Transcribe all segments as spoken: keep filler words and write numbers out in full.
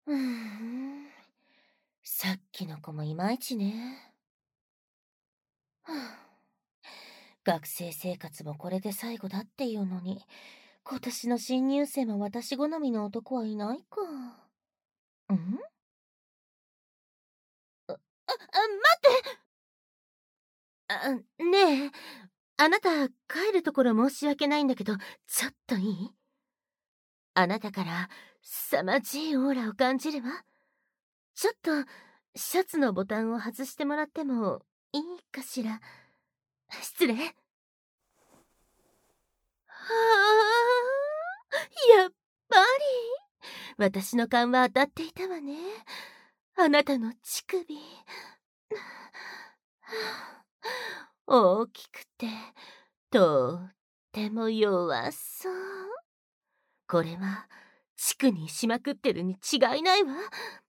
うーん。さっきの子もいまいちね。はあ、学生生活もこれで最後だっていうのに、今年の新入生も私好みの男はいないか。んあ、あ、待ってあ、ねえ、あなた、帰るところ申し訳ないんだけど、ちょっといい？あなたから凄まじいオーラを感じるわ。ちょっと、シャツのボタンを外してもらってもいいかしら。失礼。はあ、やっぱり。私の勘は当たっていたわね。あなたの乳首。大きくて、とっても弱そう。これは、地区にしまくってるに違いないわ。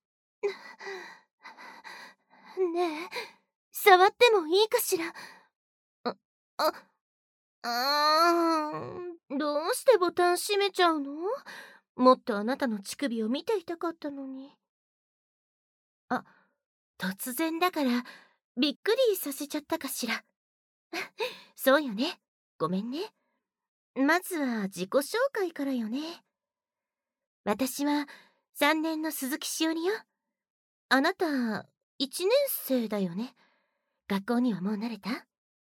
ねえ、触ってもいいかしら。あ、あ、あーん、どうしてボタン閉めちゃうの？もっとあなたの乳首を見ていたかったのに。あ、突然だから、びっくりさせちゃったかしら。そうよね。ごめんね。まずは自己紹介からよね。私はさんねんの鈴木しおりよ。あなた、いちねん生だよね。学校にはもう慣れた？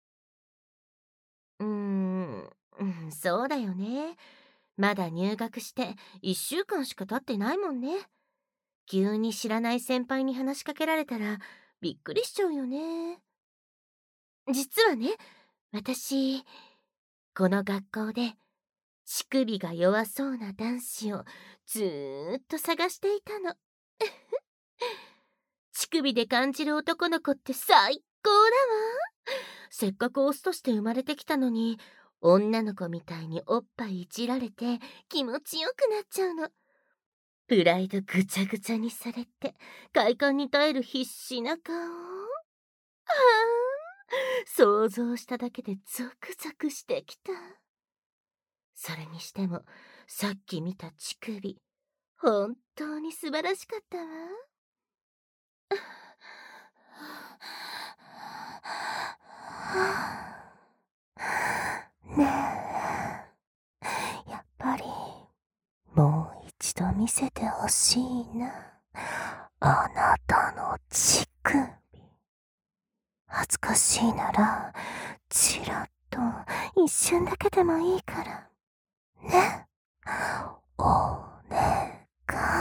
うーん、うん、そうだよね。まだ入学していっしゅうかんしか経ってないもんね。急に知らない先輩に話しかけられたらびっくりしちゃうよね。実はね、私、この学校で乳首が弱そうな男子をずーっと探していたの。乳首で感じる男の子って最高だわ。せっかくオスとして生まれてきたのに、女の子みたいにおっぱいいじられて気持ちよくなっちゃうの。プライドぐちゃぐちゃにされて、快感に耐える必死な顔。ああ、想像しただけでゾクゾクしてきた。それにしても、さっき見た乳首、本当に素晴らしかったわ。ねえ、やっぱり、もう一度見せてほしいな。あなたの乳首。恥ずかしいなら、ちらっと一瞬だけでもいいから。ね。お願い。